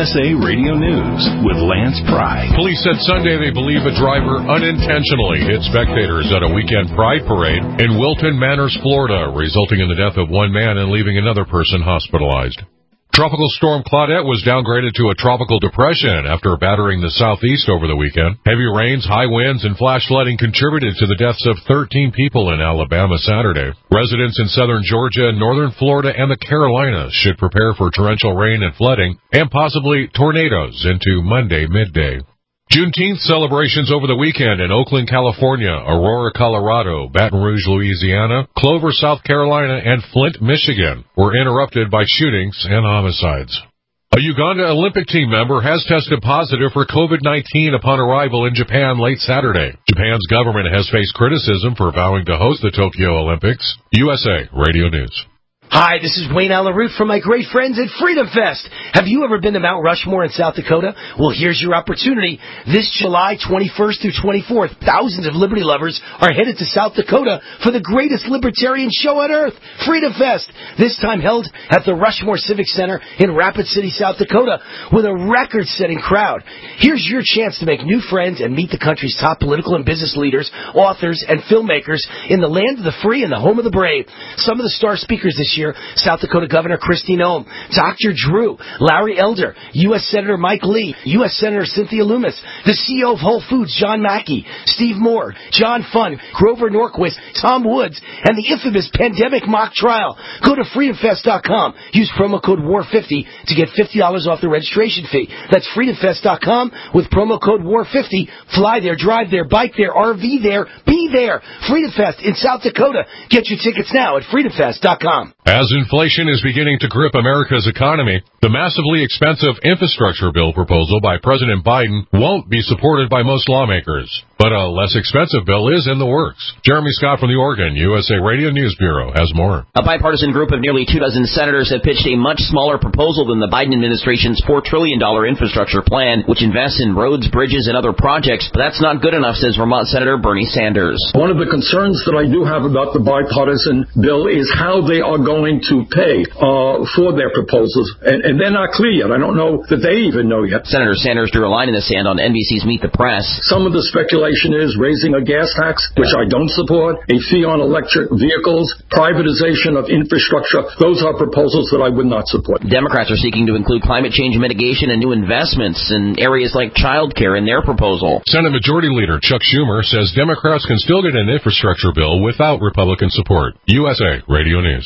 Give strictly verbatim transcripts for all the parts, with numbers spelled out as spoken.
S A Radio News with Lance Pry. Police said Sunday they believe a driver unintentionally hit spectators at a weekend pride parade in Wilton Manors, Florida, resulting in the death of one man and leaving another person hospitalized. Tropical storm Claudette was downgraded to a tropical depression after battering the southeast over the weekend. Heavy rains, high winds, and flash flooding contributed to the deaths of thirteen people in Alabama Saturday. Residents in southern Georgia, northern Florida, and the Carolinas should prepare for torrential rain and flooding, and possibly tornadoes into Monday midday. Juneteenth celebrations over the weekend in Oakland, California, Aurora, Colorado, Baton Rouge, Louisiana, Clover, South Carolina, and Flint, Michigan were interrupted by shootings and homicides. A Uganda Olympic team member has tested positive for COVID nineteen upon arrival in Japan late Saturday. Japan's government has faced criticism for vowing to host the Tokyo Olympics. U S A Radio News. Hi, this is Wayne Allen Root from my great friends at Freedom Fest. Have you ever been to Mount Rushmore in South Dakota? Well, here's your opportunity. This July twenty-first through twenty-fourth, thousands of liberty lovers are headed to South Dakota for the greatest libertarian show on earth, Freedom Fest. This time held at the Rushmore Civic Center in Rapid City, South Dakota, with a record-setting crowd. Here's your chance to make new friends and meet the country's top political and business leaders, authors, and filmmakers in the land of the free and the home of the brave. Some of the star speakers this year: South Dakota Governor Kristi Noem, Doctor Drew, Larry Elder, U S Senator Mike Lee, U S Senator Cynthia Loomis, the C E O of Whole Foods, John Mackey, Steve Moore, John Funn, Grover Norquist, Tom Woods, and the infamous pandemic mock trial. Go to freedom fest dot com. Use promo code war fifty to get fifty dollars off the registration fee. That's freedom fest dot com with promo code war fifty. Fly there, drive there, bike there, R V there, be there. Freedom Fest in South Dakota. Get your tickets now at freedom fest dot com. As inflation is beginning to grip America's economy, the massively expensive infrastructure bill proposal by President Biden won't be supported by most lawmakers. But a less expensive bill is in the works. Jeremy Scott from the Oregon U S A Radio News Bureau has more. A bipartisan group of nearly two dozen senators have pitched a much smaller proposal than the Biden administration's four trillion dollars infrastructure plan, which invests in roads, bridges, and other projects. But that's not good enough, says Vermont Senator Bernie Sanders. One of the concerns that I do have about the bipartisan bill is how they are going to pay uh, for their proposals. And, and they're not clear yet. I don't know that they even know yet. Senator Sanders drew a line in the sand on N B C's Meet the Press. Some of the speculation is raising a gas tax, which I don't support, a fee on electric vehicles, privatization of infrastructure. Those are proposals that I would not support. Democrats are seeking to include climate change mitigation and new investments in areas like child care in their proposal. Senate Majority Leader Chuck Schumer says Democrats can still get an infrastructure bill without Republican support. U S A Radio News.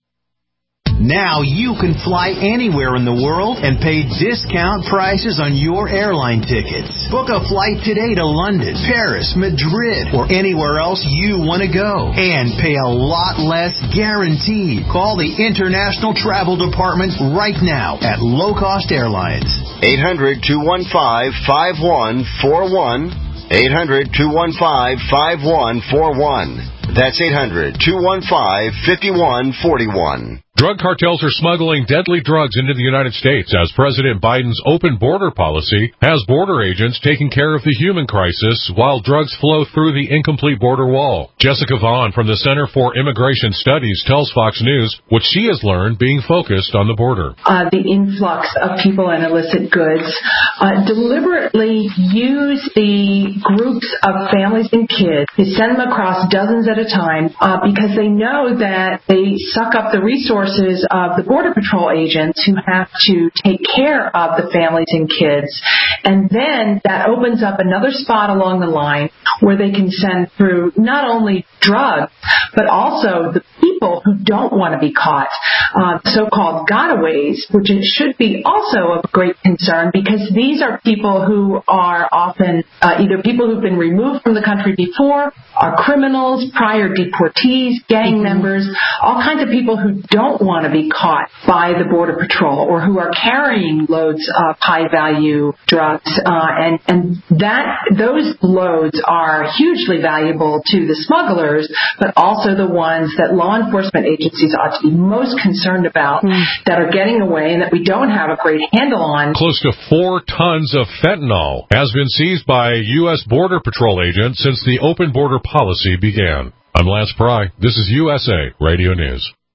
Now you can fly anywhere in the world and pay discount prices on your airline tickets. Book a flight today to London, Paris, Madrid, or anywhere else you want to go. And pay a lot less guaranteed. Call the International Travel Department right now at Low Cost Airlines. eight hundred, two one five, five one four one. eight hundred, two one five, five one four one. That's eight hundred, two one five, five one four one. Drug cartels are smuggling deadly drugs into the United States as President Biden's open border policy has border agents taking care of the human crisis while drugs flow through the incomplete border wall. Jessica Vaughn from the Center for Immigration Studies tells Fox News what she has learned being focused on the border. Uh, the influx of people and illicit goods uh, deliberately use the groups of families and kids. They send them across dozens at a time uh, because they know that they suck up the resources of the Border Patrol agents who have to take care of the families and kids. And then that opens up another spot along the line where they can send through not only drugs, but also the people who don't want to be caught, uh, so-called gotaways, which it should be also of great concern because these are people who are often uh, either people who've been removed from the country before, are criminals, prior deportees, gang mm-hmm. members, all kinds of people who don't want to be caught by the Border Patrol or who are carrying loads of high-value drugs. Uh, and, and that those loads are hugely valuable to the smugglers, but also the ones that law enforcement agencies ought to be most concerned about mm. that are getting away and that we don't have a great handle on. Close to four tons of fentanyl has been seized by U S Border Patrol agents since the open border policy began. I'm Lance Pry. This is U S A Radio News.